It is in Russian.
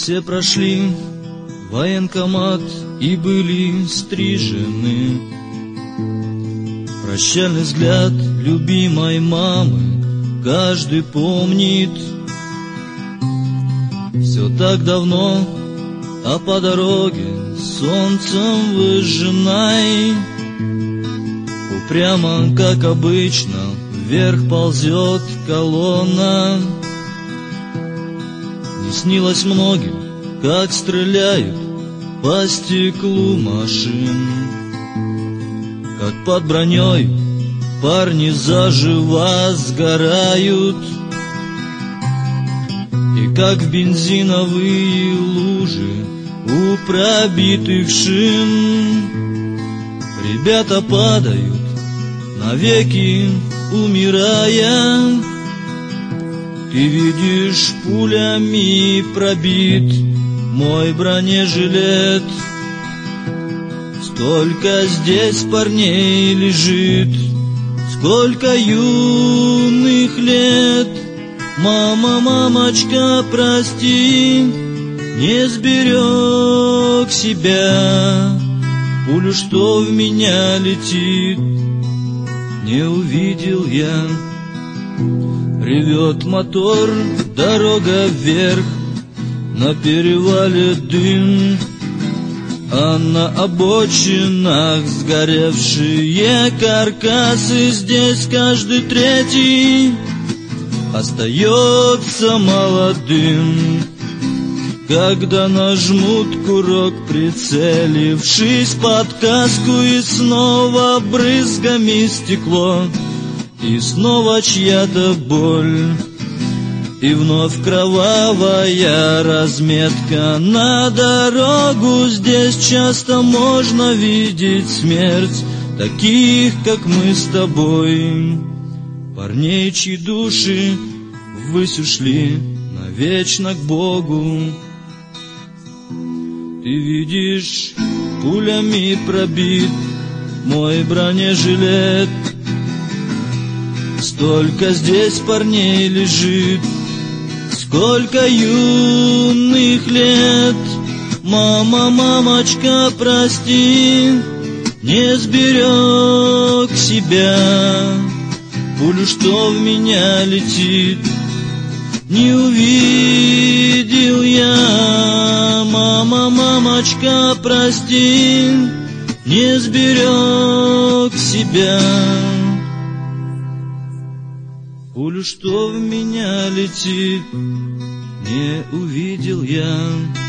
Все прошли военкомат и были стрижены. Прощальный взгляд любимой мамы каждый помнит. Все так давно, а по дороге солнцем выжженной упрямо, как обычно, вверх ползет колонна. Не снилось многим, как стреляют по стеклу машин, как под броней парни заживо сгорают, и как бензиновые лужи у пробитых шин ребята падают, навеки умирая. Ты видишь, пулями пробит мой бронежилет. Столько здесь парней лежит, сколько юных лет. Мама, мамочка, прости, не сберег себя. Пулю, что в меня летит, не увидел я. Ревет мотор, дорога вверх, на перевале дым, а на обочинах сгоревшие каркасы. Здесь каждый третий остается молодым. Когда нажмут курок, прицелившись под каску, и снова брызгами стекло, и снова чья-то боль, и вновь кровавая разметка на дорогу. Здесь часто можно видеть смерть таких, как мы с тобой, парней, чьи души ввысь ушли навечно к Богу. Ты видишь, пулями пробит мой бронежилет. Столько здесь парней лежит, сколько юных лет. Мама, мамочка, прости, не сберег себя. Пулю, что в меня летит, не увидел я. Мама, мамочка, прости, не сберег себя. Пулю, что в меня летит, не увидел я.